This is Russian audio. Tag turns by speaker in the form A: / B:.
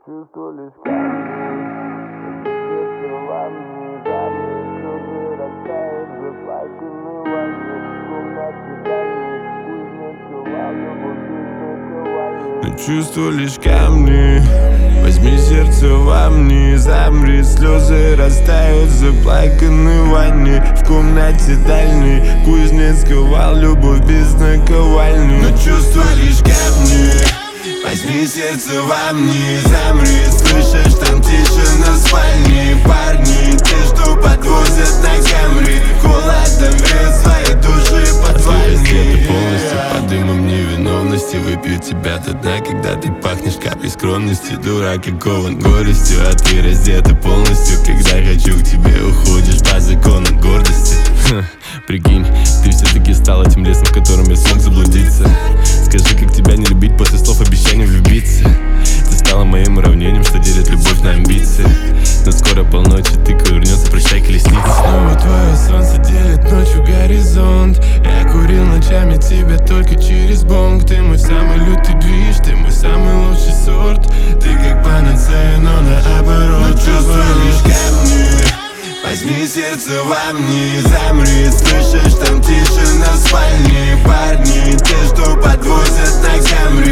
A: чувствую лишь камни, сердце во мне давит, слезы растают, заплаканы в ванне, в комнате дальней, кузнец ковал, любовь без наковальни. Но чувствую лишь камни, возьми сердце во мне, замри, слезы растают, заплаканы в ванне, в комнате дальней, кузнец ковал, любовь без наковальни. Но чувствую лишь камни, возьми сердце во мне, замри, слышишь, там тишина в спальне. Парни, те, что подвозят на Камри, холодом вес своей души подвальни.
B: Полностью под дымом невиновности выпью тебя до дна, когда ты пахнешь каплей скромности. Дурак и кован горестью, а ты раздета полностью. Когда хочу к тебе, уходишь по законам гордости. Прикинь, ты все-таки стала тем лесом, в котором я смог заблудиться. Скажи, как тебя не любить после слов обещаний влюбиться. Ты стала моим уравнением, что делит любовь на амбиции. Но скоро полночи ты ковырнется, прощай, колесница.
C: Снова твое солнце делит ночью горизонт. Я курил ночами тебя только через бонг. Ты мой самый лютый движ, ты мой самый лучший сорт. Ты как панацея, но наоборот.
A: Но чувствую лишь камни, возьми сердце во мне, замри, слышишь, там тишина в спальне. Парни, те, что подвозят на Камри,